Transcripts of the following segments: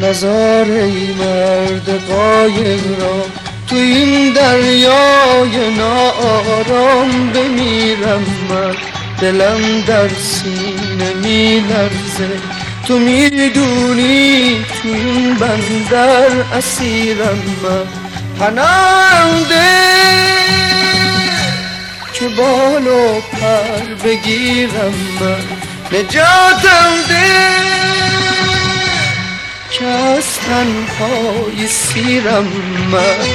نزار ای مرد قایق را تو این دریای ناآرام بمیرم من، دلم در سینه میلرزه. تو میدونی تو این بندر اسیرم من، پناهنده که بال و پر بگیرم من، نجاتم ده که از تنهای سیرم من.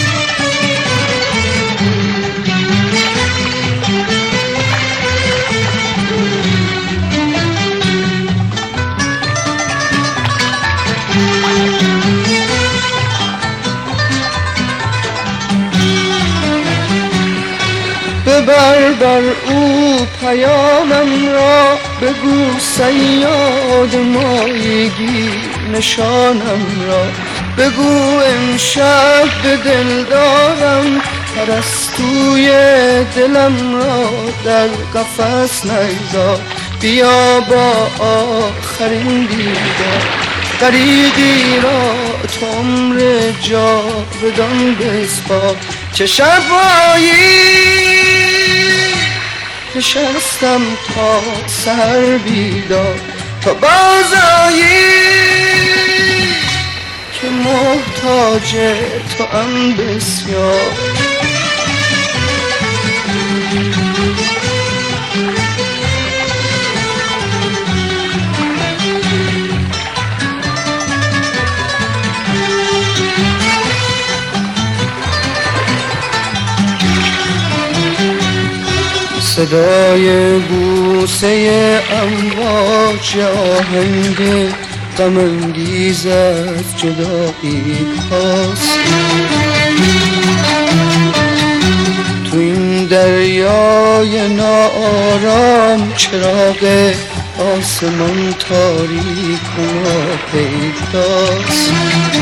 ببر بر او پیامم را، بگو صیاد ماهیگیر نشانم را، بگو امشب به دل دارم پرستوی دلم را در قفس نگذار. بیا با آخرین دیدار غریقی را تو عمر جاودان بسپار. چه شبایی نشستم تا سحر بیدار، تا بازایی که محتاج تو ام بسیار. صدای بوسه امواج آهنگ غم انگیز از جدایی هاست. تو این دریای ناآرام چراغ آسمان تاریک و ناپیداست.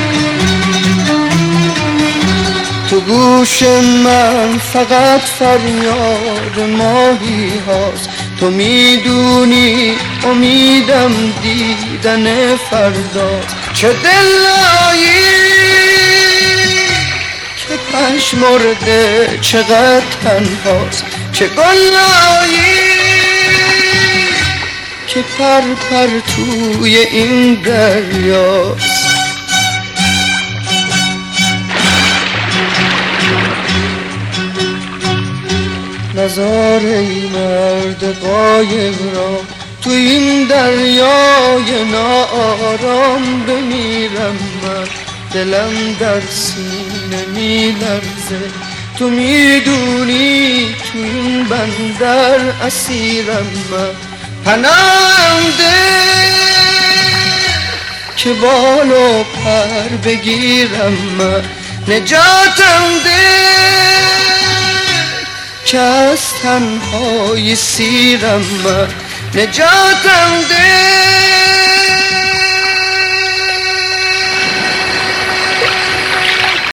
تو گوش من فقط فریاد ماهی هاست. تو میدونی امیدم دیدن فرداست. چه دلایی که پژمرده چقدر تنهاست. چه گلایی که پر پر توی این دریاست. نزار ای مرد قایق را تو این دریای ناآرام بمیرم من، دلم در سینه میلرزه. تو میدونی تو این بندر اسیرم من، پناهنده که بال و پر بگیرم من، نجاتم ده که از تنهای سیرم من، نجاتم ده